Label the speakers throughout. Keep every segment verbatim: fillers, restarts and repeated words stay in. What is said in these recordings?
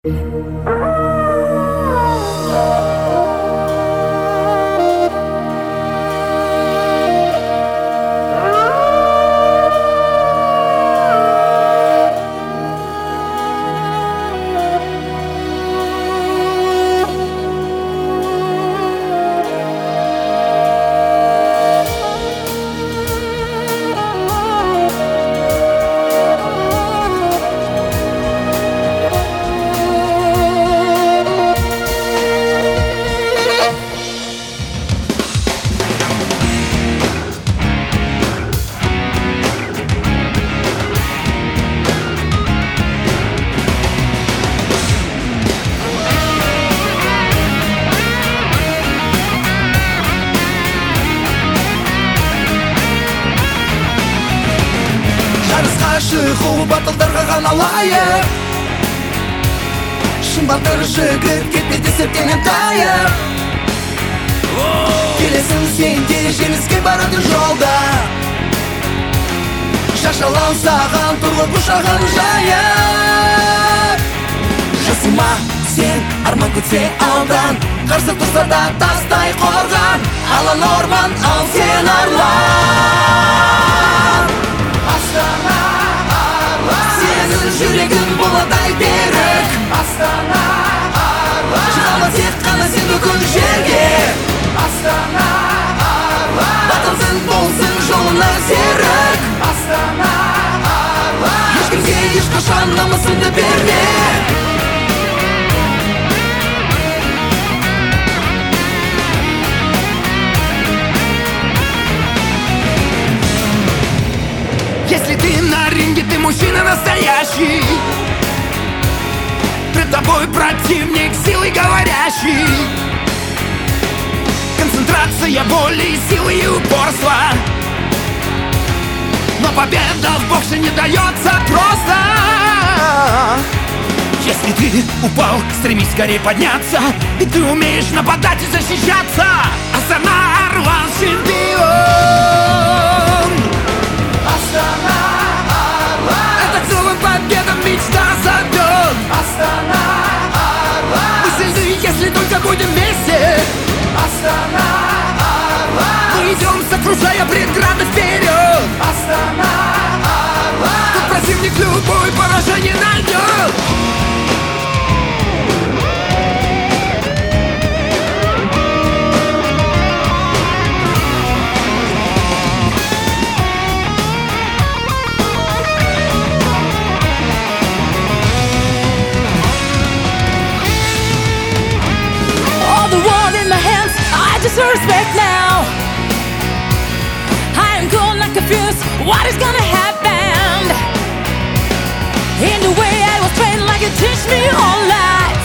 Speaker 1: Шығу батылдарға ғана лайық, шын батыр жігіт кетпейді септенен тайып. Келесің сен де жеңіске барады жолда, шашалан саған тұрлы құшағын жайып. Жасыма сен арман күтсе алдан, қарсы тұрса да тастай қорған, алан орман ал сен арлан. Астана жүрегім боладай берік, Астана арлан. Шығама тек қана сен бүкіл жерге, Астана арлан. Батылсың болсын жолына серік, Астана арлан. Ешкімге ешқашан намысыңды берме. Если ты на ринге, ты мужчина настоящий, пред тобой противник силой говорящий. Концентрация воли, силы и упорства, но победа в боксе не дается просто. Если ты упал, стремись скорее подняться, ведь ты умеешь нападать и защищаться. Астана арлан чемпион. Астана арлан. Это к новым победам мечта зовет. Астана арлан. Мы сильны, если только будем вместе. Астана арлан. Мы идем, сокрушая преграды вперед. Астана арлан. Тут противник любой поражение найдет. Just respect now. I am cool, not confused. What is gonna happen? In the way I was trained, like you teach me all life.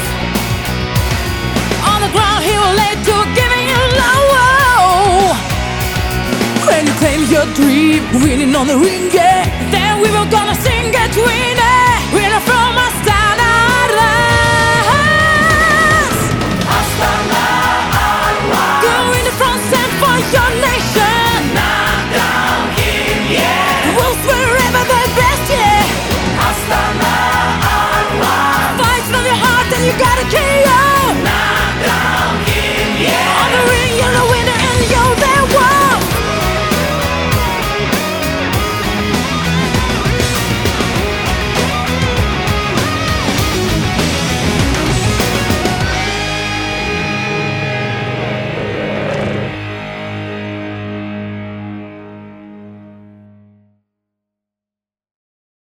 Speaker 1: On the ground, he will lay to giving you love. When you claim your dream, winning on the ring, yeah, then we were gonna sing it, winner, winner from Astana. Your nation, not down here, yeah. Wolves wherever they're best, yeah. Astana арлан. Fight from your heart and you gotta kill.